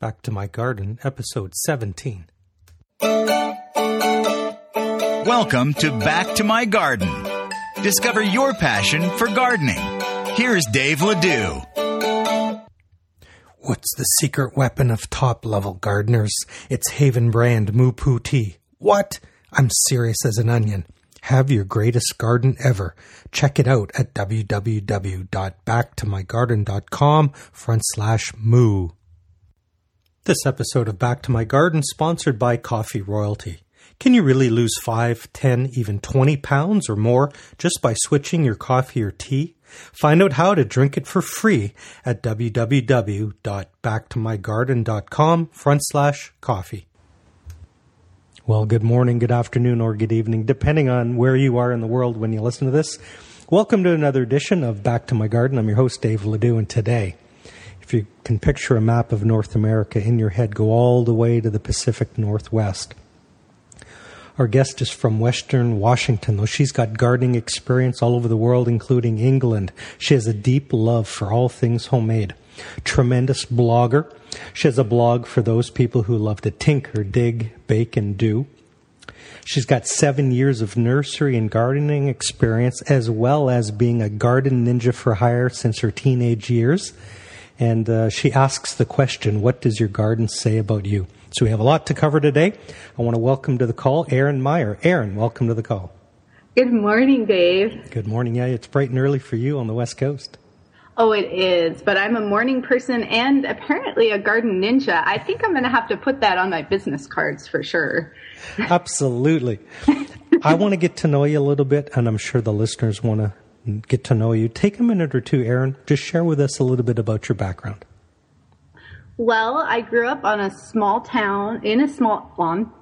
Back to My Garden, episode 17. Welcome to Back to My Garden. Discover your passion for gardening. Here's Dave Ledoux. What's the secret weapon of top-level gardeners? It's Haven brand Moo Poo Tea. What? I'm serious as an onion. Have your greatest garden ever. Check it out at www.backtomygarden.com/moo. This episode of Back to My Garden sponsored by Coffee Royalty. Can you really lose 5, 10, even 20 pounds or more just by switching your coffee or tea? Find out how to drink it for free at www.backtomygarden.com/coffee. Well, good morning, good afternoon, or good evening, depending on where you are in the world when you listen to this. Welcome to another edition of Back to My Garden. I'm your host, Dave Ledoux, and today, if you can picture a map of North America in your head, go all the way to the Pacific Northwest. Our guest is from Western Washington, though she's got gardening experience all over the world, including England. She has a deep love for all things homemade. Tremendous blogger. She has a blog for those people who love to tinker, dig, bake, and do. She's got 7 years of nursery and gardening experience, as well as being a garden ninja for hire since her teenage years. And she asks the question, what does your garden say about you? So we have a lot to cover today. I want to welcome to the call Erin Meyer. Erin, welcome to the call. Good morning, Dave. Good morning. Yeah, it's bright and early for you on the West Coast. Oh, it is, but I'm a morning person and apparently a garden ninja. I think I'm going to have to put that on my business cards for sure. Absolutely. I want to get to know you a little bit, and I'm sure the listeners want to get to know you. Take a minute or two, Erin. Just share with us a little bit about your background. Well, I grew up on a small town, in a small town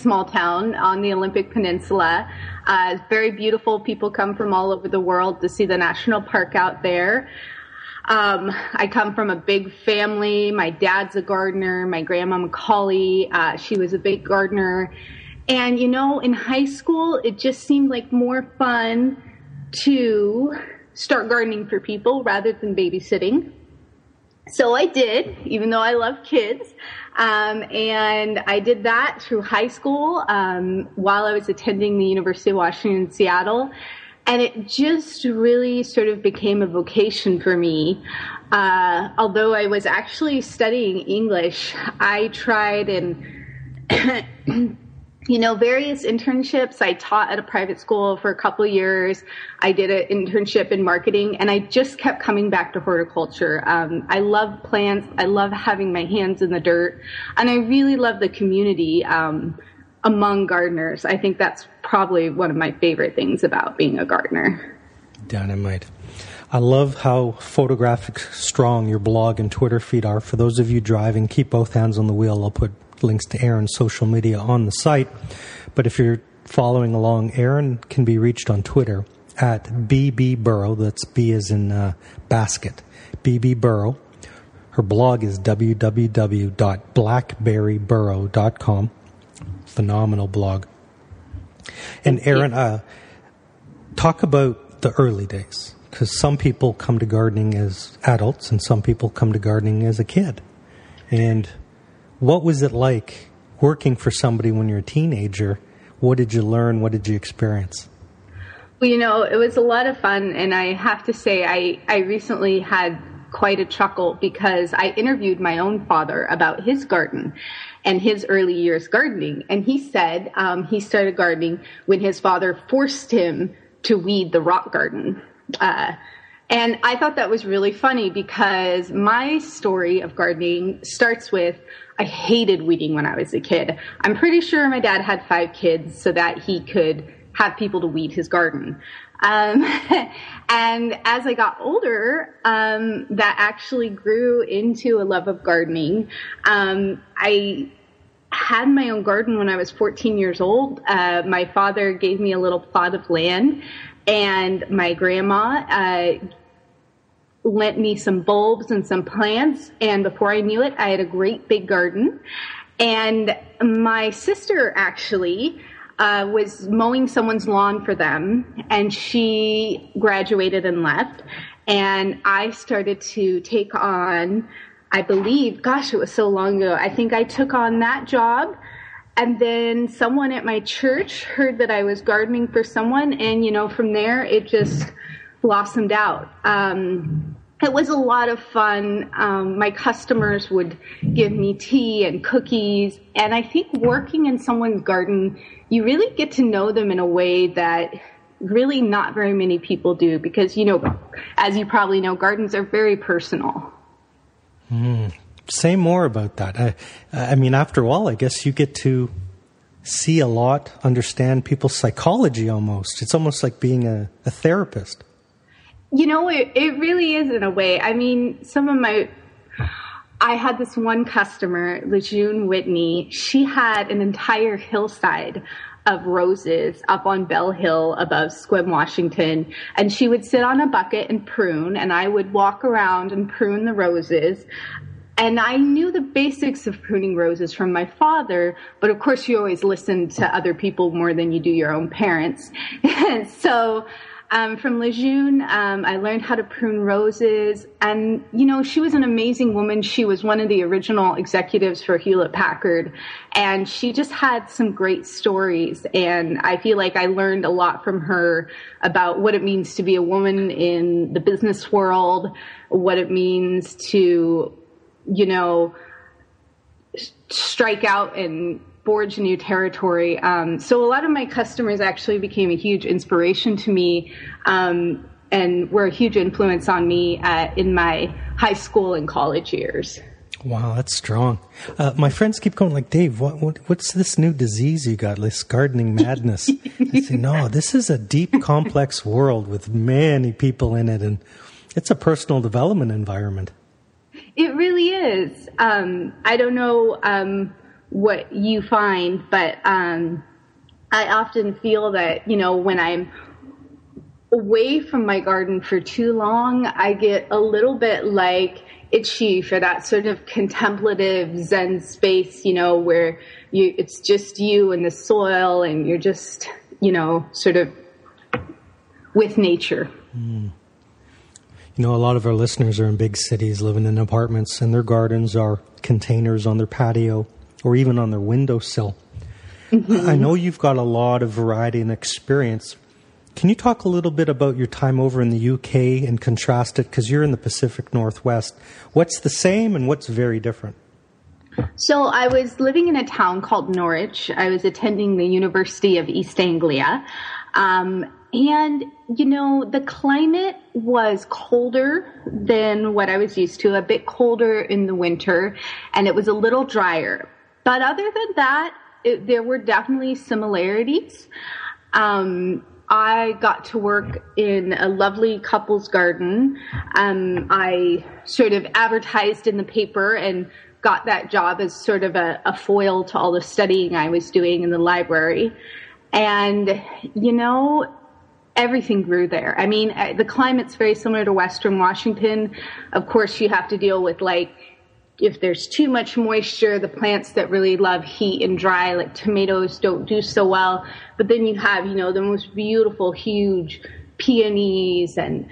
on the Olympic Peninsula. Very beautiful. People come from all over the world to see the national park out there. I come from a big family. My dad's a gardener. My grandma Macaulay, she was a big gardener. And, you know, in high school, it just seemed like more fun to start gardening for people rather than babysitting. So I did, even though I love kids. And I did that through high school while I was attending the University of Washington in Seattle. And it just really sort of became a vocation for me. Although I was actually studying English, I tried and various internships. I taught at a private school for a couple of years. I did an internship in marketing, and I just kept coming back to horticulture. I love plants. I love having my hands in the dirt, and I really love the community among gardeners. I think that's probably one of my favorite things about being a gardener. Dynamite. I love how photographic strong your blog and Twitter feed are. For those of you driving, keep both hands on the wheel. I'll put links to Erin's social media on the site. But if you're following along, Erin can be reached on Twitter at BB Burrow. That's B as in basket. BB Burrow. Her blog is www.blackberryburrow.com. Phenomenal blog. And Erin, talk about the early days, because some people come to gardening as adults and some people come to gardening as a kid. And what was it like working for somebody when you're a teenager? What did you learn? What did you experience? Well, you know, it was a lot of fun. And I have to say, I recently had quite a chuckle because I interviewed my own father about his garden and his early years gardening. And he said he started gardening when his father forced him to weed the rock garden. And I thought that was really funny because my story of gardening starts with I hated weeding when I was a kid. I'm pretty sure my dad had 5 kids so that he could have people to weed his garden. And as I got older, that actually grew into a love of gardening. I had my own garden when I was 14 years old. My father gave me a little plot of land, and my grandma lent me some bulbs and some plants, and before I knew it, I had a great big garden. And my sister actually was mowing someone's lawn for them, and she graduated and left. And I started to take on I believe, gosh, it was so long ago. I think I took on that job. And then someone at my church heard that I was gardening for someone. And, from there, it just blossomed out. It was a lot of fun. My customers would give me tea and cookies. And I think working in someone's garden, you really get to know them in a way that really not very many people do. Because, as you probably know, gardens are very personal. Say more about that. I mean, after all, I guess you get to see a lot, understand people's psychology almost. It's almost like being a therapist. It really is in a way. I mean, I had this one customer, Lejeune Whitney. She had an entire hillside of roses up on Bell Hill above Sequim, Washington. And she would sit on a bucket and prune, and I would walk around and prune the roses. And I knew the basics of pruning roses from my father, but of course you always listen to other people more than you do your own parents. And so from Lejeune, I learned how to prune roses. And, she was an amazing woman. She was one of the original executives for Hewlett-Packard. And she just had some great stories. And I feel like I learned a lot from her about what it means to be a woman in the business world, what it means to strike out and forge new territory. So a lot of my customers actually became a huge inspiration to me, and were a huge influence on me in my high school and college years. Wow, that's strong. My friends keep going like, Dave, what's this new disease you got, this gardening madness? I say, no, this is a deep, complex world with many people in it, and it's a personal development environment. It really is. I don't know what you find, but I often feel that, when I'm away from my garden for too long, I get a little bit like itchy for that sort of contemplative Zen space, where it's just you and the soil, and you're just, sort of with nature. A lot of our listeners are in big cities, living in apartments, and their gardens are containers on their patio or even on their windowsill. Mm-hmm. I know you've got a lot of variety and experience. Can you talk a little bit about your time over in the UK and contrast it? Because you're in the Pacific Northwest. What's the same and what's very different? So I was living in a town called Norwich. I was attending the University of East Anglia. And, the climate was colder than what I was used to, a bit colder in the winter, and it was a little drier. But other than that, there were definitely similarities. I got to work in a lovely couple's garden. I sort of advertised in the paper and got that job as sort of a foil to all the studying I was doing in the library. And, everything grew there. I mean, the climate's very similar to Western Washington. Of course, you have to deal with, if there's too much moisture, the plants that really love heat and dry, like tomatoes, don't do so well. But then you have, the most beautiful, huge peonies and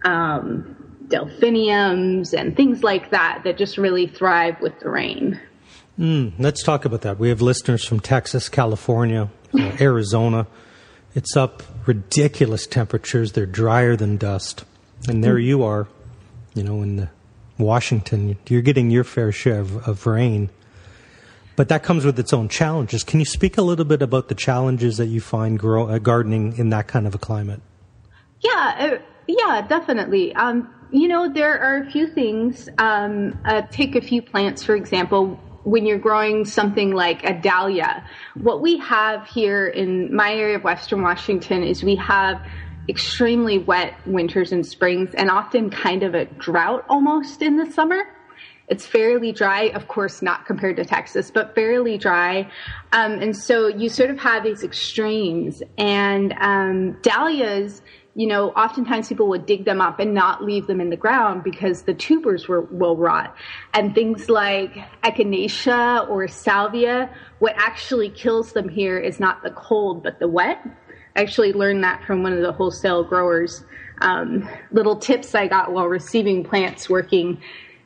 delphiniums and things like that just really thrive with the rain. Let's talk about that. We have listeners from Texas, California, Arizona. It's up ridiculous temperatures. They're drier than dust. And there you are, in Washington. You're getting your fair share of rain. But that comes with its own challenges. Can you speak a little bit about the challenges that you find gardening in that kind of a climate? Yeah, definitely. There are a few things. Take a few plants, for example. When you're growing something like a dahlia, what we have here in my area of Western Washington is we have extremely wet winters and springs, and often kind of a drought almost in the summer. It's fairly dry, of course, not compared to Texas, but fairly dry. And so you sort of have these extremes. And dahlias, oftentimes people would dig them up and not leave them in the ground because the tubers will rot. And things like echinacea or salvia, what actually kills them here is not the cold, but the wet. I actually learned that from one of the wholesale growers. Little tips I got while receiving plants working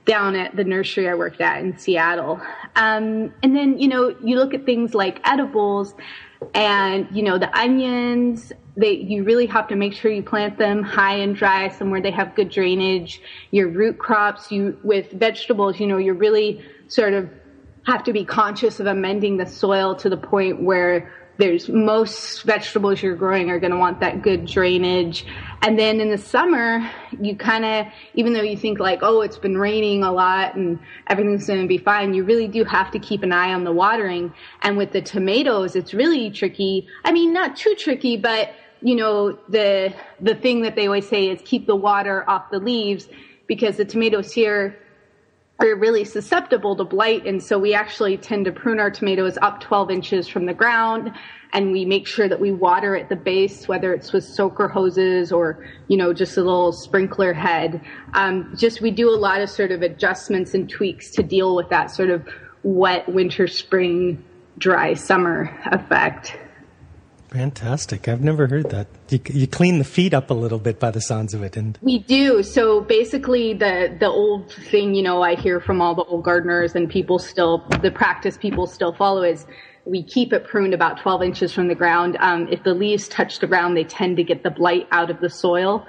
down at the nursery I worked at in Seattle. And then, you look at things like edibles and, the onions. You really have to make sure you plant them high and dry, somewhere they have good drainage. Your root crops, with vegetables, you really sort of have to be conscious of amending the soil to the point where most vegetables you're growing are going to want that good drainage. And then in the summer, you kind of, even though you think like, oh, it's been raining a lot and everything's going to be fine, you really do have to keep an eye on the watering. And with the tomatoes, it's really tricky. I mean, not too tricky, but the thing that they always say is keep the water off the leaves, because the tomatoes here are really susceptible to blight. And so we actually tend to prune our tomatoes up 12 inches from the ground. And we make sure that we water at the base, whether it's with soaker hoses or, just a little sprinkler head. We do a lot of sort of adjustments and tweaks to deal with that sort of wet winter, spring, dry summer effect. Fantastic. I've never heard that. You clean the feet up a little bit by the sounds of it. And we do. So basically the old thing, I hear from all the old gardeners and the practice people still follow is we keep it pruned about 12 inches from the ground. If the leaves touch the ground, they tend to get the blight out of the soil.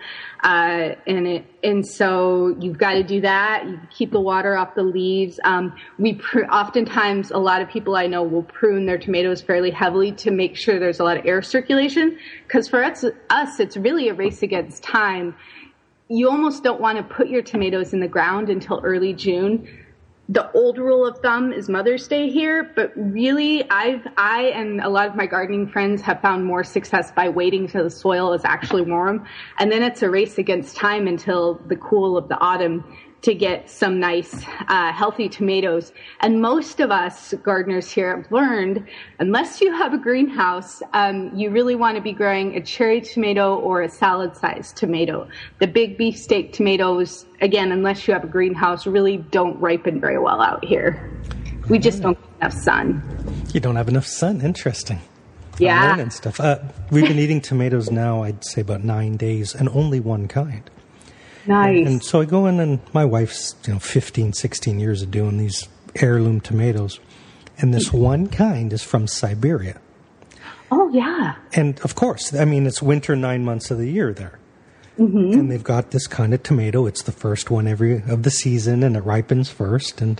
And so you've got to do that. You keep the water off the leaves. Oftentimes a lot of people I know will prune their tomatoes fairly heavily to make sure there's a lot of air circulation. Because for us, it's really a race against time. You almost don't want to put your tomatoes in the ground until early June. The old rule of thumb is Mother's Day here, but really I and a lot of my gardening friends have found more success by waiting till the soil is actually warm. And then it's a race against time until the cool of the autumn to get some nice, healthy tomatoes. And most of us gardeners here have learned, unless you have a greenhouse, you really want to be growing a cherry tomato or a salad-sized tomato. The big beefsteak tomatoes, again, unless you have a greenhouse, really don't ripen very well out here. We just don't get enough sun. You don't have enough sun? Interesting. Yeah. I'm learning stuff. We've been eating tomatoes now, I'd say about 9 days, and only one kind. Nice. And so I go in, and my wife's 15, 16 years of doing these heirloom tomatoes. And this one kind is from Siberia. Oh, yeah. And, of course, it's winter 9 months of the year there. Mm-hmm. And they've got this kind of tomato. It's the first one of the season, and it ripens first. And,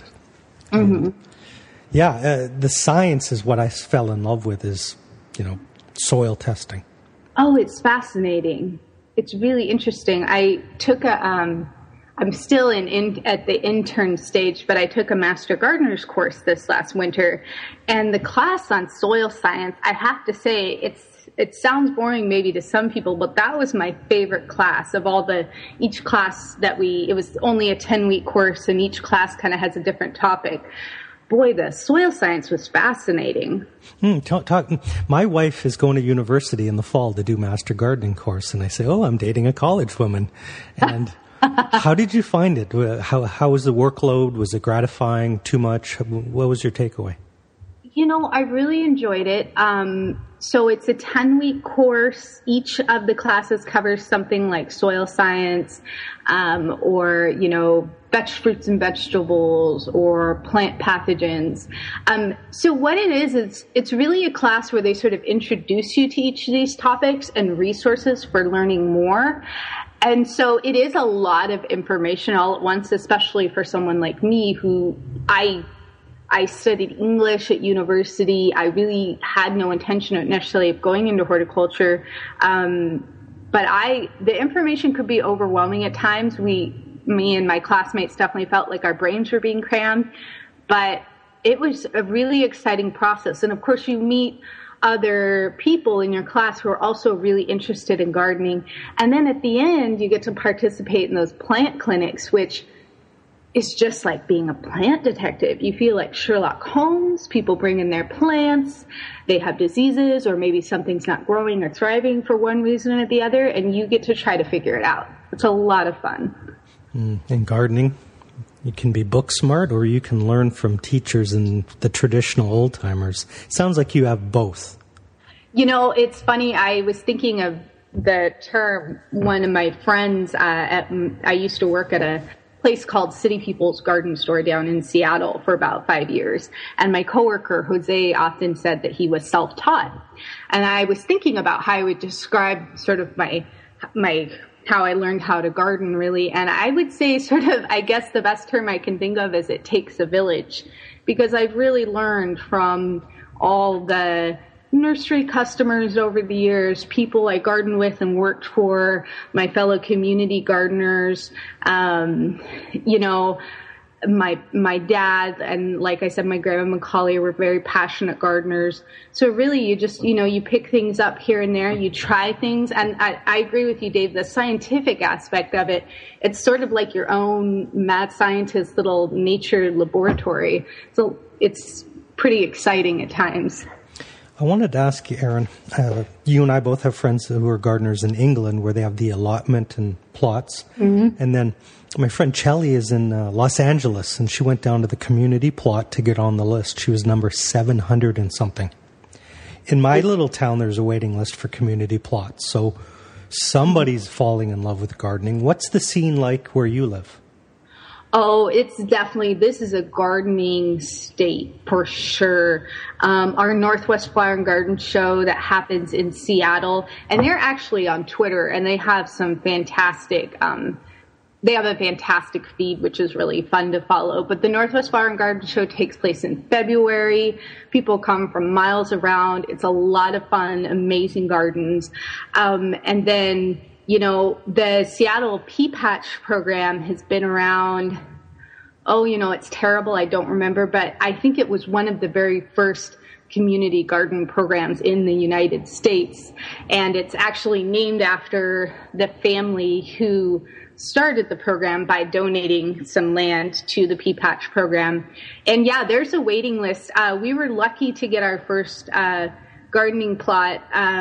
the science is what I fell in love with is, soil testing. Oh, it's fascinating. It's really interesting. I took I'm still at the intern stage, but I took a Master Gardener's course this last winter, and the class on soil science, I have to say, it sounds boring maybe to some people, but that was my favorite class of each class it was only a 10-week course, and each class kind of has a different topic. Boy, the soil science was fascinating. My wife is going to university in the fall to do Master Gardening course, and I say, oh, I'm dating a college woman. And how did you find it? How was the workload? Was it gratifying? Too much? What was your takeaway? I really enjoyed it. So it's a 10-week course. Each of the classes covers something like soil science, or, fruits and vegetables, or plant pathogens. So what it is, it's really a class where they sort of introduce you to each of these topics and resources for learning more. And so it is a lot of information all at once, especially for someone like me who I studied English at university. I really had no intention necessarily of going into horticulture. But the information could be overwhelming at times. Me and my classmates definitely felt like our brains were being crammed, but it was a really exciting process. And of course you meet other people in your class who are also really interested in gardening. And then at the end, you get to participate in those plant clinics, which is just like being a plant detective. You feel like Sherlock Holmes. People bring in their plants. They have diseases, or maybe something's not growing or thriving for one reason or the other, and you get to try to figure it out. It's a lot of fun. In gardening, you can be book smart, or you can learn from teachers and the traditional old-timers. Sounds like you have both. It's funny. I was thinking of the term, one of my friends, I used to work at a place called City People's Garden Store down in Seattle for about 5 years. And my coworker, Jose, often said that he was self-taught. And I was thinking about how I would describe sort of my how I learned how to garden, really. And I would say sort of, I guess the best term I can think of is it takes a village, because I've really learned from all the nursery customers over the years, people I gardened with and worked for, my fellow community gardeners, my dad, and like I said, my grandma Macaulay were very passionate gardeners. So really you just, you pick things up here and there, you try things. And I agree with you, Dave, the scientific aspect of it, it's sort of like your own mad scientist little nature laboratory. So it's pretty exciting at times. I wanted to ask you, Erin, you and I both have friends who are gardeners in England where they have the allotment and plots. Mm-hmm. And then my friend Chelly is in Los Angeles, and she went down to the community plot to get on the list. She was number 700 and something. In my little town, there's a waiting list for community plots. So somebody's falling in love with gardening. What's the scene like where you live? Oh, it's definitely, this is a gardening state for sure. Our Northwest Flower and Garden show that happens in Seattle, and they're actually on Twitter, and they have some fantastic, they have a fantastic feed, which is really fun to follow. But the Northwest Flower and Garden show takes place in February. People come from miles around. It's a lot of fun, amazing gardens. And then, the Seattle Pea Patch program has been around, it's terrible, I don't remember, but I think it was one of the very first community garden programs in the United States. And it's actually named after the family who started the program by donating some land to the Pea Patch program. And yeah, there's a waiting list. We were lucky to get our first gardening plot.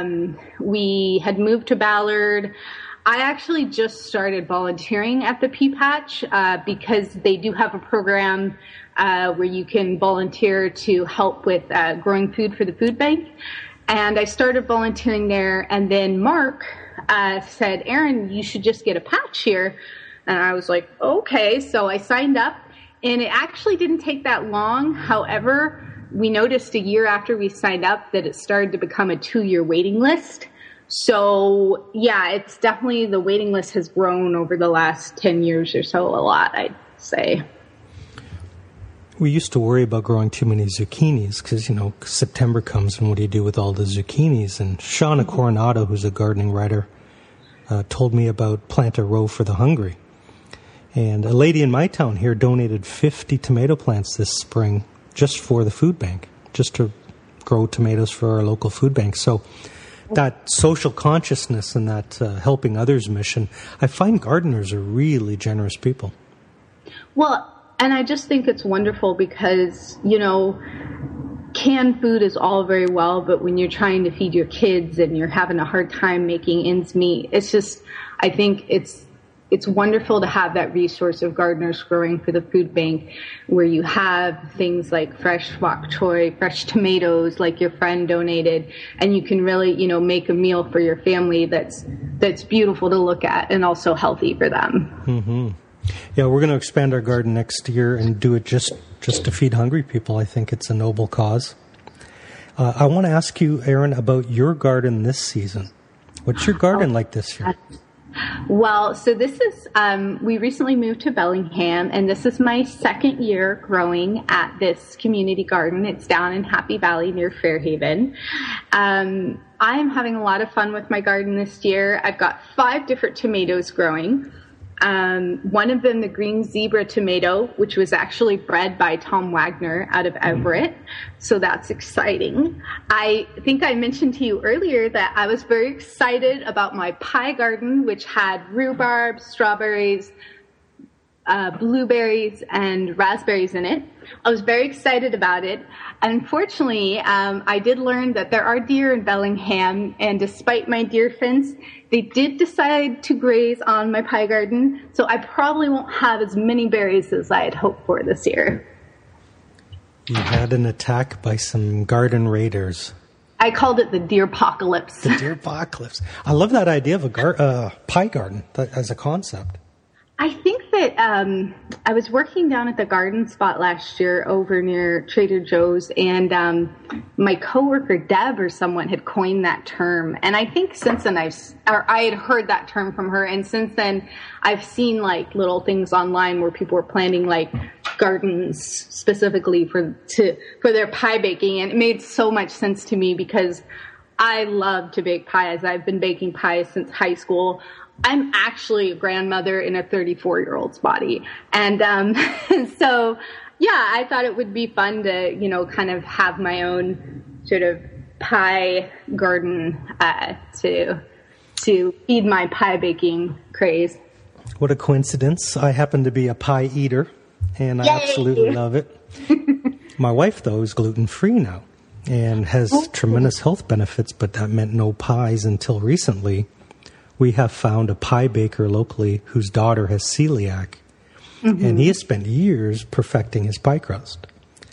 We had moved to Ballard. I actually just started volunteering at the Pea Patch because they do have a program where you can volunteer to help with growing food for the food bank. And I started volunteering there, and then Mark said, Erin, you should just get a patch here. And I was like, okay. So I signed up, and it actually didn't take that long. However, we noticed a year after we signed up that it started to become a 2-year waiting list. So yeah, it's definitely, the waiting list has grown over the last 10 years or so a lot, I'd say. We used to worry about growing too many zucchinis because, September comes and what do you do with all the zucchinis? And Shauna Coronado, who's a gardening writer, told me about Plant a Row for the Hungry. And a lady in my town here donated 50 tomato plants this spring just for the food bank, just to grow tomatoes for our local food bank. So that social consciousness and that helping others mission, I find gardeners are really generous people. Well, and I just think it's wonderful because, canned food is all very well, but when you're trying to feed your kids and you're having a hard time making ends meet, it's just, I think it's wonderful to have that resource of gardeners growing for the food bank where you have things like fresh bok choy, fresh tomatoes like your friend donated, and you can really, make a meal for your family that's beautiful to look at and also healthy for them. Mm-hmm. Yeah, we're going to expand our garden next year and do it just to feed hungry people. I think it's a noble cause. I want to ask you, Erin, about your garden this season. What's your garden like this year? Well, so this is, we recently moved to Bellingham, and this is my second year growing at this community garden. It's down in Happy Valley near Fairhaven. I'm having a lot of fun with my garden this year. I've got 5 different tomatoes growing. One of them, the green zebra tomato, which was actually bred by Tom Wagner out of Everett. So that's exciting. I think I mentioned to you earlier that I was very excited about my pie garden, which had rhubarb, strawberries, blueberries, and raspberries in it. I was very excited about it. Unfortunately, I did learn that there are deer in Bellingham, and despite my deer fence, they did decide to graze on my pie garden, so I probably won't have as many berries as I had hoped for this year. You had an attack by some garden raiders. I called it the deer-pocalypse. The deer-pocalypse. I love that idea of a pie garden as a concept. I think that I was working down at the Garden Spot last year over near Trader Joe's, and my coworker Deb or someone had coined that term. And I think since then I had heard that term from her, and since then I've seen like little things online where people were planting like gardens specifically for their pie baking, and it made so much sense to me because I love to bake pies. I've been baking pies since high school. I'm actually a grandmother in a 34-year-old's body. And so, yeah, I thought it would be fun to, kind of have my own sort of pie garden to feed my pie baking craze. What a coincidence. I happen to be a pie eater, and I absolutely love it. My wife, though, is gluten-free now and has tremendous health benefits, but that meant no pies until recently. We have found a pie baker locally whose daughter has celiac, and he has spent years perfecting his pie crust.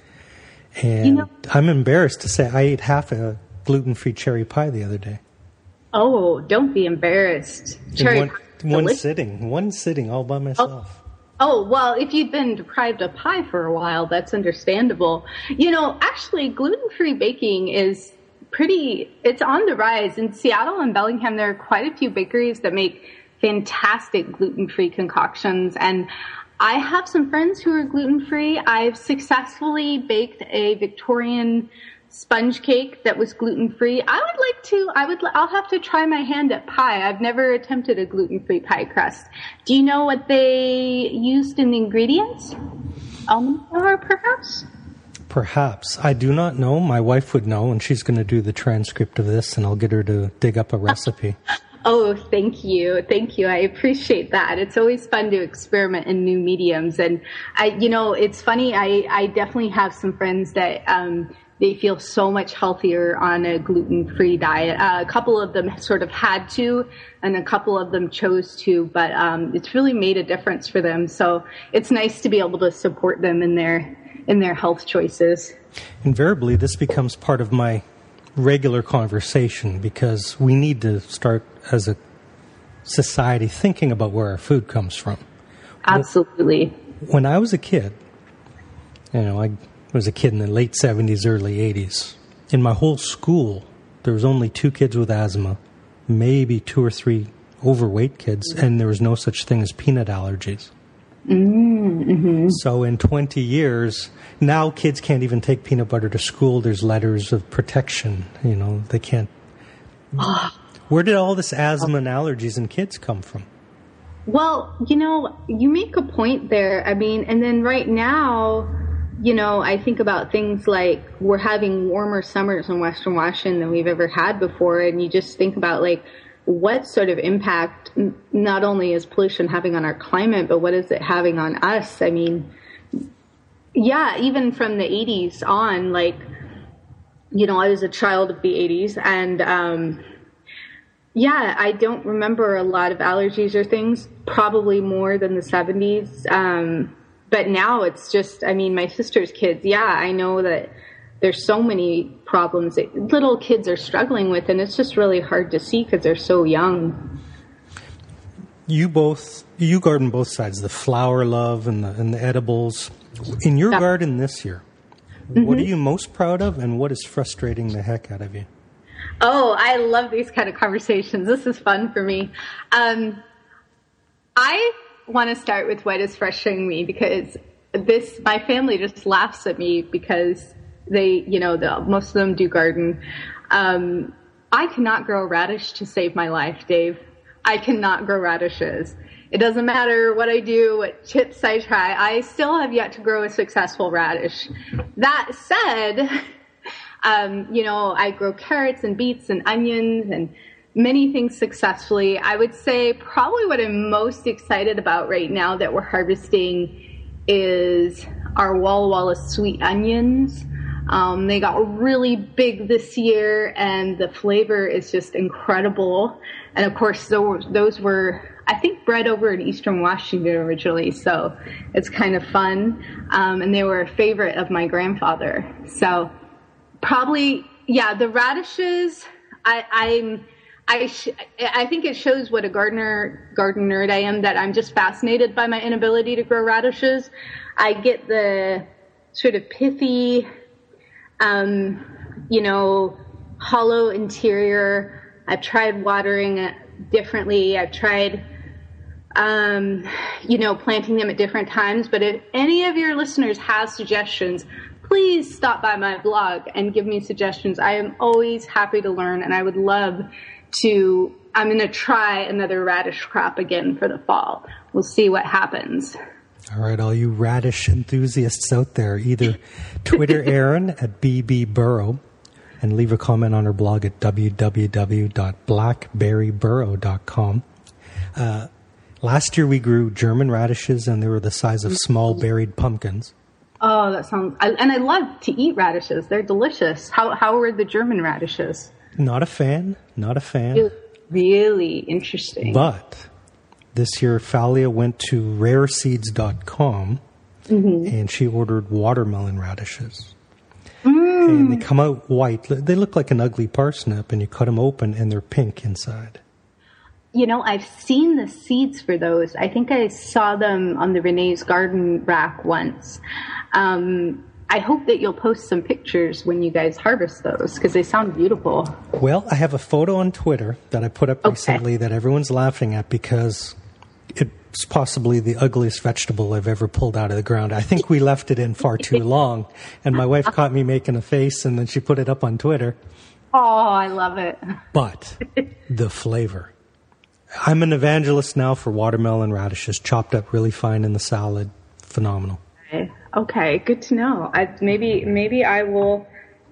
And I'm embarrassed to say I ate half a gluten-free cherry pie the other day. Oh, don't be embarrassed. Cherry one sitting all by myself. Oh, well, if you've been deprived of pie for a while, that's understandable. Actually, gluten-free baking is it's on the rise. In Seattle and Bellingham, there are quite a few bakeries that make fantastic gluten-free concoctions. And I have some friends who are gluten-free. I've successfully baked a Victorian sponge cake that was gluten-free. I'll have to try my hand at pie. I've never attempted a gluten-free pie crust. Do you know what they used in the ingredients? Almond flour, perhaps? Perhaps. I do not know. My wife would know, and she's going to do the transcript of this, and I'll get her to dig up a recipe. Oh, thank you. Thank you. I appreciate that. It's always fun to experiment in new mediums. And it's funny. I definitely have some friends that, they feel so much healthier on a gluten-free diet. A couple of them sort of had to, and a couple of them chose to, but it's really made a difference for them. So it's nice to be able to support them in their health choices. Invariably, this becomes part of my regular conversation because we need to start as a society thinking about where our food comes from. Absolutely. When I was a kid, I was a kid in the late 70s, early 80s. In my whole school, there was only 2 kids with asthma, maybe 2 or 3 overweight kids, and there was no such thing as peanut allergies. Mm-hmm. So in 20 years, now kids can't even take peanut butter to school. There's letters of protection. They can't. Where did all this asthma and allergies in kids come from? Well, you make a point there. I mean, and then right now, I think about things like we're having warmer summers in Western Washington than we've ever had before. And you just think about what sort of impact not only is pollution having on our climate, but what is it having on us? I mean, yeah, even from the 80s on, I was a child of the 80s and, I don't remember a lot of allergies or things, probably more than the 70s. But now it's just, my sister's kids, I know that there's so many problems that little kids are struggling with, and it's just really hard to see because they're so young. You garden both sides, the flower love and the edibles. In your garden this year, what are you most proud of, and what is frustrating the heck out of you? Oh, I love these kind of conversations. This is fun for me. I want to start with what is frustrating me because my family just laughs at me because they, most of them do garden. I cannot grow a radish to save my life, Dave. I cannot grow radishes. It doesn't matter what I do, what chips I try. I still have yet to grow a successful radish. That said, I grow carrots and beets and onions and many things successfully. I would say probably what I'm most excited about right now that we're harvesting is our Walla Walla sweet onions. They got really big this year, and the flavor is just incredible. And of course, those were, I think, bred over in Eastern Washington originally, so it's kind of fun. And they were a favorite of my grandfather. So probably, the radishes, I think it shows what a garden nerd I am, that I'm just fascinated by my inability to grow radishes. I get the sort of pithy, hollow interior. I've tried watering it differently. I've tried, planting them at different times. But if any of your listeners have suggestions, please stop by my blog and give me suggestions. I am always happy to learn, and I would love to. I'm going to try another radish crop again for the fall. We'll see what happens. All right, all you radish enthusiasts out there, either Twitter Erin at @bbburrow and leave a comment on her blog at www.blackberryburrow.com. Last year we grew German radishes, and they were the size of small berried pumpkins. Oh, that sounds... And I love to eat radishes. They're delicious. How were the German radishes? Not a fan. Really interesting. But this year, Thalia went to rareseeds.com and she ordered watermelon radishes. And they come out white. They look like an ugly parsnip, and you cut them open and they're pink inside. I've seen the seeds for those. I think I saw them on the Renee's Garden rack once. I hope that you'll post some pictures when you guys harvest those, because they sound beautiful. Well, I have a photo on Twitter that I put up recently that everyone's laughing at because it's possibly the ugliest vegetable I've ever pulled out of the ground. I think we left it in far too long, and my wife caught me making a face, and then she put it up on Twitter. Oh, I love it. But the flavor. I'm an evangelist now for watermelon radishes, chopped up really fine in the salad. Phenomenal. Okay, good to know. Maybe I will.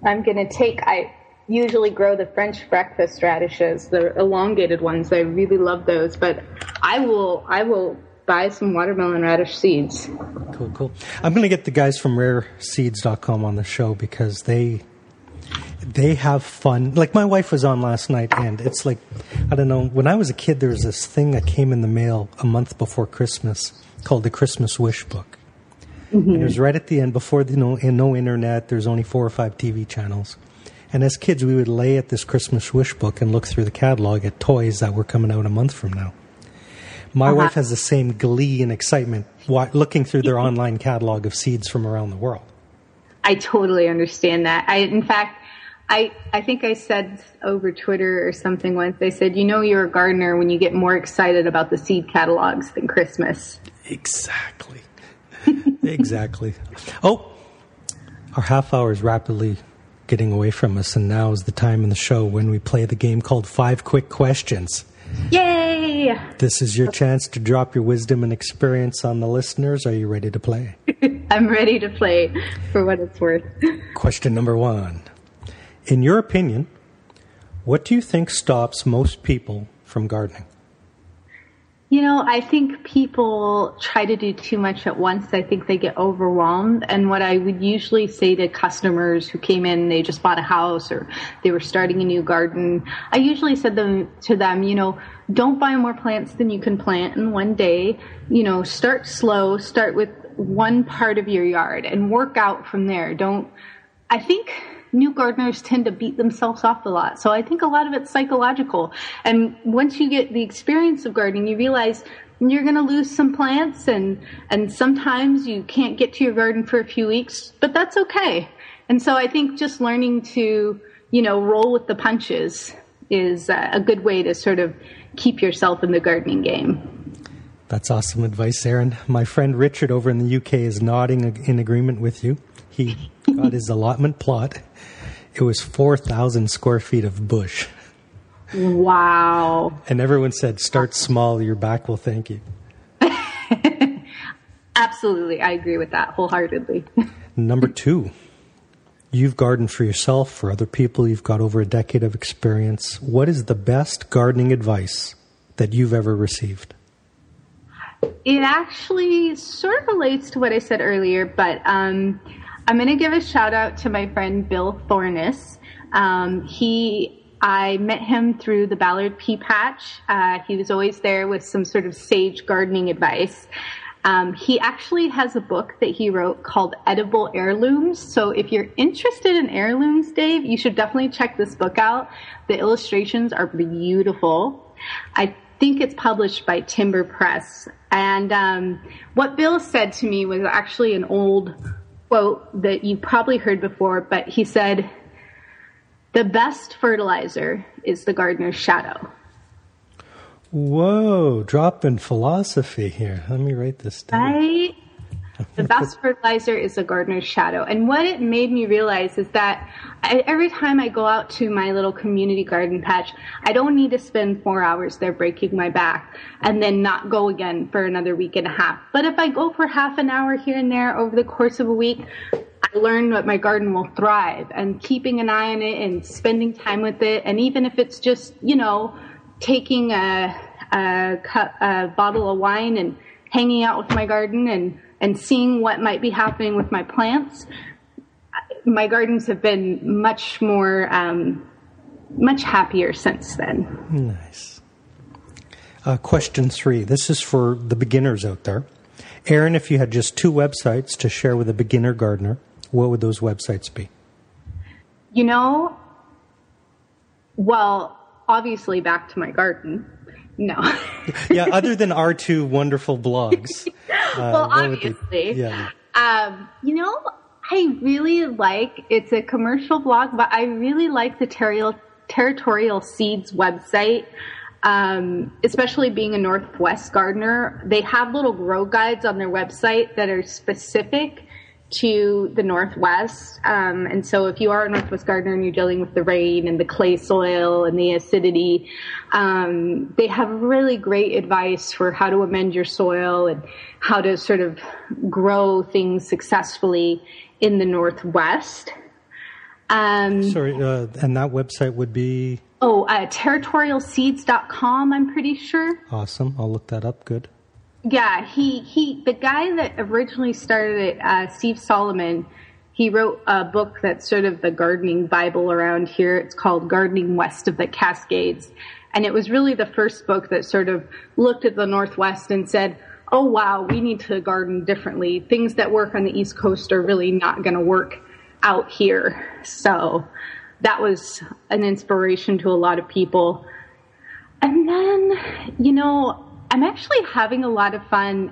I usually grow the French breakfast radishes, the elongated ones. I really love those, but I will buy some watermelon radish seeds. Cool. I'm going to get the guys from rareseeds.com on the show because they have fun. Like my wife was on last night, and it's like, I don't know, when I was a kid, there was this thing that came in the mail a month before Christmas called the Christmas Wish Book. And it was right at the end, before, no internet, there's only 4 or 5 TV channels. And as kids, we would lay at this Christmas Wish Book and look through the catalog at toys that were coming out a month from now. My wife has the same glee and excitement looking through their online catalog of seeds from around the world. I totally understand that. In fact, I think I said over Twitter or something once, I said, you're a gardener when you get more excited about the seed catalogs than Christmas. Exactly. Exactly. Oh, our half hour is rapidly getting away from us, and now is the time in the show when we play the game called 5 Quick Questions. Yay! This is your chance to drop your wisdom and experience on the listeners. Are you ready to play? I'm ready to play for what it's worth. Question number 1. In your opinion, what do you think stops most people from gardening? I think people try to do too much at once. I think they get overwhelmed. And what I would usually say to customers who came in, they just bought a house or they were starting a new garden, I usually said to them, don't buy more plants than you can plant in one day. Start slow, start with one part of your yard and work out from there. I think new gardeners tend to beat themselves up a lot. So I think a lot of it's psychological. And once you get the experience of gardening, you realize you're going to lose some plants and sometimes you can't get to your garden for a few weeks, but that's okay. And so I think just learning to, roll with the punches is a good way to sort of keep yourself in the gardening game. That's awesome advice, Erin. My friend Richard over in the UK is nodding in agreement with you. He got his allotment plot. It was 4,000 square feet of bush. Wow. And everyone said, start small, your back will thank you. Absolutely. I agree with that wholeheartedly. Number 2, you've gardened for yourself, for other people. You've got over a decade of experience. What is the best gardening advice that you've ever received? It actually sort of relates to what I said earlier, but I'm going to give a shout out to my friend Bill Thornes. I met him through the Ballard Pea Patch. He was always there with some sort of sage gardening advice. He actually has a book that he wrote called Edible Heirlooms. So if you're interested in heirlooms, Dave, you should definitely check this book out. The illustrations are beautiful. I think it's published by Timber Press. And what Bill said to me was actually an old quote that you probably heard before, but he said, "The best fertilizer is the gardener's shadow." Whoa, dropping philosophy here. Let me write this down. Right? The best fertilizer is the gardener's shadow. And what it made me realize is that every time I go out to my little community garden patch, I don't need to spend 4 hours there breaking my back and then not go again for another week and a half. But if I go for half an hour here and there over the course of a week, I learn that my garden will thrive, and keeping an eye on it and spending time with it. And even if it's just, taking a bottle of wine and hanging out with my garden and seeing what might be happening with my plants, my gardens have been much more, much happier since then. Nice. Question 3. This is for the beginners out there. Erin, if you had just 2 websites to share with a beginner gardener, what would those websites be? Well, obviously Back to My Garden. No. Yeah, other than our 2 wonderful blogs. Well, obviously. Yeah. I really like, it's a commercial blog, but I really like the Territorial Seeds website, especially being a Northwest gardener. They have little grow guides on their website that are specific to the Northwest. And so if you are a Northwest gardener and you're dealing with the rain and the clay soil and the acidity, they have really great advice for how to amend your soil and how to sort of grow things successfully in the Northwest. And that website would be? Territorialseeds.com, I'm pretty sure. Awesome. I'll look that up. Good. Yeah, the guy that originally started it, Steve Solomon, he wrote a book that's sort of the gardening Bible around here. It's called Gardening West of the Cascades. And it was really the first book that sort of looked at the Northwest and said, oh, wow, we need to garden differently. Things that work on the East Coast are really not going to work out here. So that was an inspiration to a lot of people. And then, I'm actually having a lot of fun.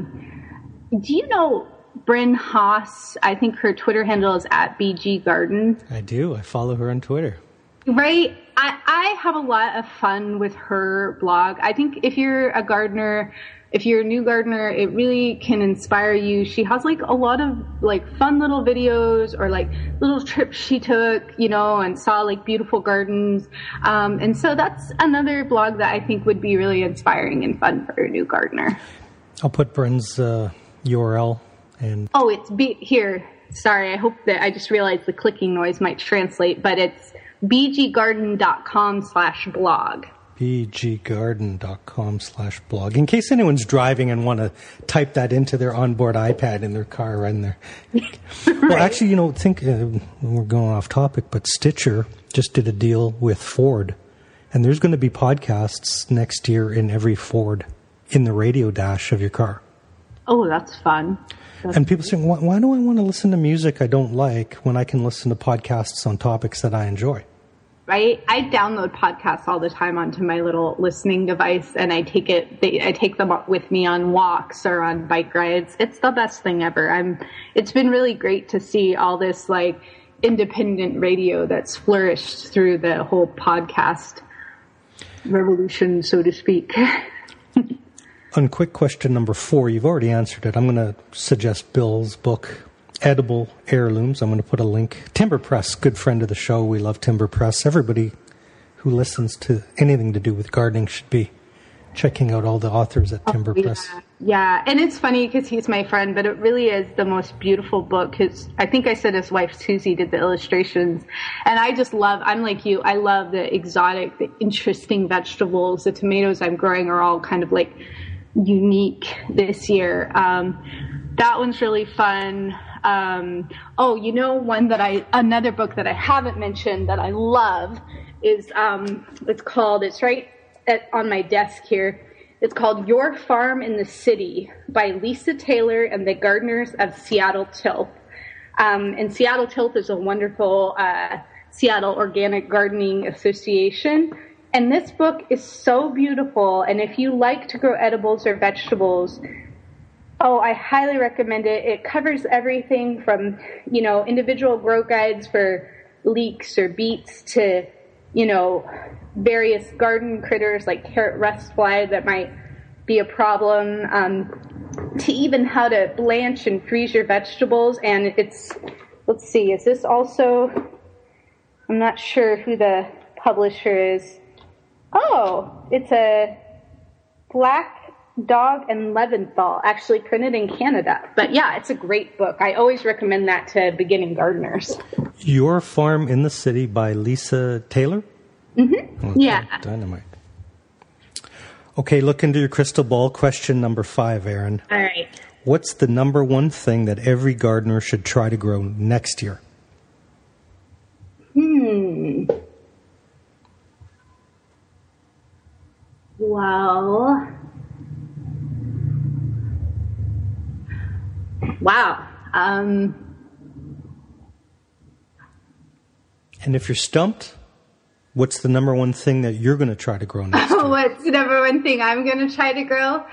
Do you know Bryn Haas? I think her Twitter handle is @BG Garden. I do. I follow her on Twitter. Right. I have a lot of fun with her blog. I think if you're a gardener, if you're a new gardener, it really can inspire you. She has a lot of fun little videos or little trips she took, and saw beautiful gardens. And so that's another blog that I think would be really inspiring and fun for a new gardener. I'll put Bryn's URL and. Oh, it's here. Sorry. I hope that I just realized the clicking noise might translate, but it's bggarden.com/blog. bggarden.com/blog. In case anyone's driving and want to type that into their onboard iPad in their car right in there. Right. Well, actually, we're going off topic, but Stitcher just did a deal with Ford, and there's going to be podcasts next year in every Ford in the radio dash of your car. Oh, that's fun. And people saying, why do I want to listen to music I don't like when I can listen to podcasts on topics that I enjoy? Right? I download podcasts all the time onto my little listening device, and I take them up with me on walks or on bike rides. It's the best thing ever. It's been really great to see all this independent radio that's flourished through the whole podcast revolution, so to speak. On quick question number 4, you've already answered it. I'm going to suggest Bill's book, Edible Heirlooms. I'm going to put a link. Timber Press, good friend of the show. We love Timber Press. Everybody who listens to anything to do with gardening should be checking out all the authors at Timber Press. Yeah, and it's funny because he's my friend, but it really is the most beautiful book. I think I said his wife Susie did the illustrations, and I'm like you, I love the exotic, the interesting vegetables. The tomatoes I'm growing are all kind of unique this year. That one's really fun. Another book that I haven't mentioned that I love is, it's right on my desk here. It's called Your Farm in the City by Lisa Taylor and the Gardeners of Seattle Tilth. And Seattle Tilth is a wonderful Seattle Organic Gardening Association. And this book is so beautiful. And if you like to grow edibles or vegetables, I highly recommend it. It covers everything from, individual grow guides for leeks or beets to, various garden critters like carrot rust fly that might be a problem, to even how to blanch and freeze your vegetables. And let's see, is this also, I'm not sure who the publisher is. Oh, it's a Black Dog and Leventhal, actually printed in Canada. But yeah, it's a great book. I always recommend that to beginning gardeners. Your Farm in the City by Lisa Taylor? Mm-hmm. Okay, yeah. Dynamite. Okay, look into your crystal ball. Question number 5, Erin. All right. What's the number one thing that every gardener should try to grow next year? Well, wow. And if you're stumped, what's the number one thing that you're going to try to grow next year? What's the number one thing I'm going to try to grow?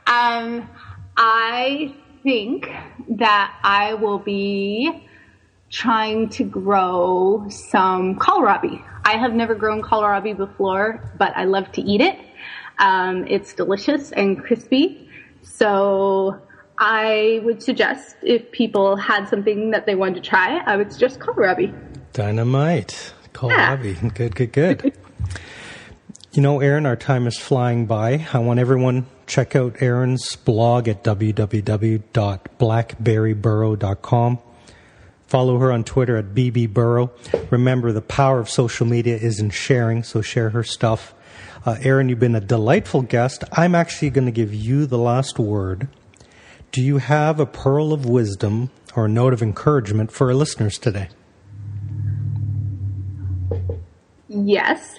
I think that I will be trying to grow some kohlrabi. I have never grown kohlrabi before, but I love to eat it. It's delicious and crispy. So I would suggest if people had something that they wanted to try, I would suggest kohlrabi. Dynamite. Kohlrabi. Yeah. Good. Erin, our time is flying by. I want everyone check out Erin's blog at www.blackberryburrow.com. Follow her on Twitter at bbburrow. Remember, the power of social media is in sharing, so share her stuff. Erin, you've been a delightful guest. I'm actually going to give you the last word. Do you have a pearl of wisdom or a note of encouragement for our listeners today? Yes.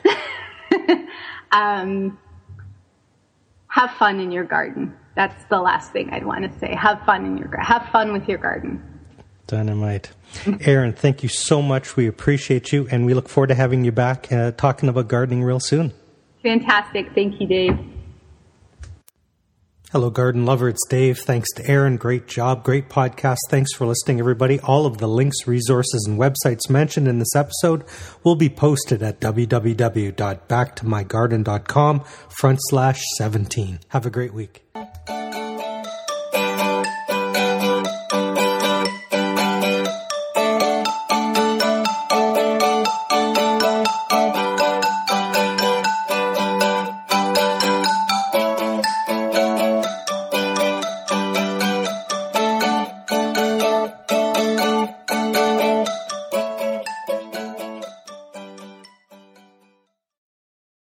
Have fun in your garden. That's the last thing I'd want to say. Have fun with your garden. Dynamite. Erin, thank you so much. We appreciate you, and we look forward to having you back talking about gardening real soon. Fantastic. Thank you, Dave. Hello, garden lover. It's Dave. Thanks to Erin. Great job. Great podcast. Thanks for listening, everybody. All of the links, resources, and websites mentioned in this episode will be posted at www.backtomygarden.com/17. Have a great week.